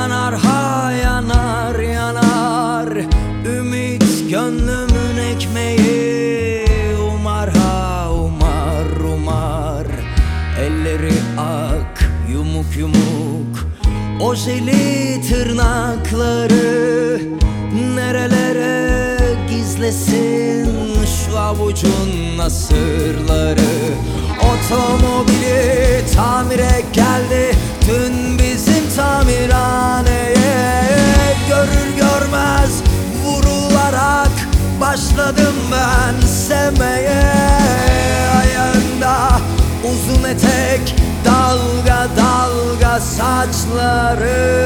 Yanar ha yanar yanar, ümit gönlümün ekmeği. Umar ha umar umar, elleri ak yumuk yumuk, ojeli tırnakları nerelere gizlesin şu avucun nasırları. Otomobili tamire geldi dün bizim tamirhaneye. Görür görmez vurularak başladım ben sevmeye. Ayağında uzun etek, dalga dalga saçları.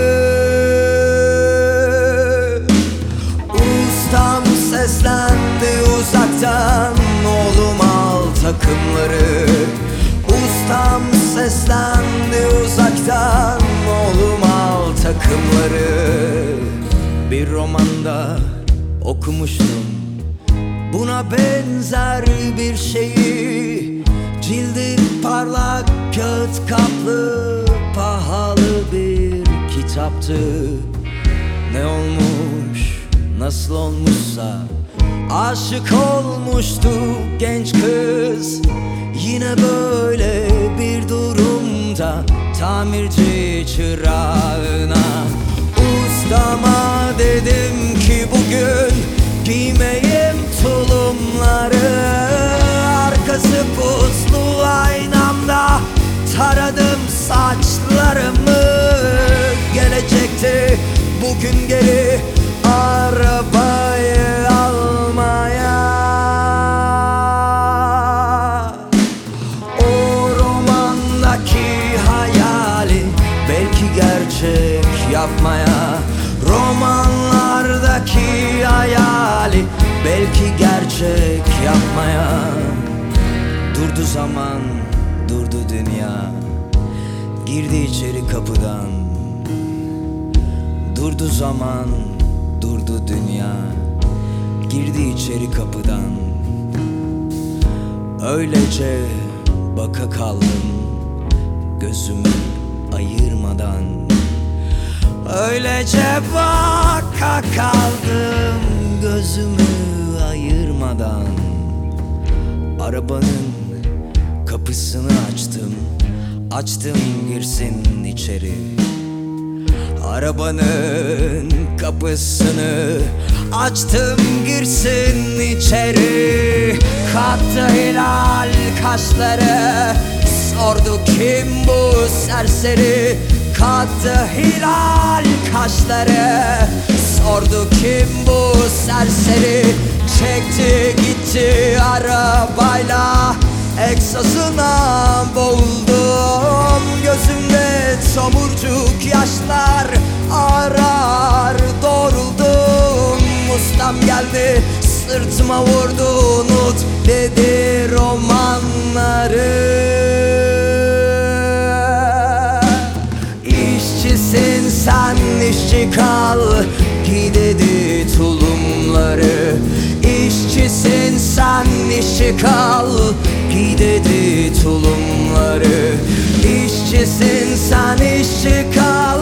Ustam seslendi uzaktan, oğlum al takımları. Ustam seslendi uzaktan, oğlum al takımları. Bir romanda okumuştum buna benzer bir şeyi. Cildi parlak, kağıt kaplı, pahalı bir kitaptı. Ne olmuş, nasıl olmuşsa aşık olmuştu genç kız. Yine böyle bir durumda tamirci çırağına. Ustama dedim ki bugün giymeyim tulumları. Arkası puslu aynamda taradım saçlarımı. Gelecekti bugün geri arabayı almaya. O romandaki hayali belki gerçek yapmaya. Romanlardaki hayali belki gerçek yapmaya. Durdu zaman, durdu dünya, girdi içeri kapıdan. Durdu zaman, durdu dünya, girdi içeri kapıdan. Öylece baka kaldım gözümü ayırmadan. Öylece baka kaldım gözümü ayırmadan. Arabanın kapısını açtım, açtım girsin içeri. Arabanın kapısını açtım girsin içeri. Kattı hilal kaşları, sordu kim bu serseri. Kattı hilal kaşları, sordu kim bu serseri. Çekti gitti arabayla, egzozuna boğuldum. Gözümde tomurcuk yaşlar arar doğruldum. Ustam geldi sırtıma vurdu, unut dedi romanları. İşçisin sen işçi kal, giy dedi tulumları. İşçisin sen işçi kal, giy dedi tulumları. İşçisin sen işçi kal,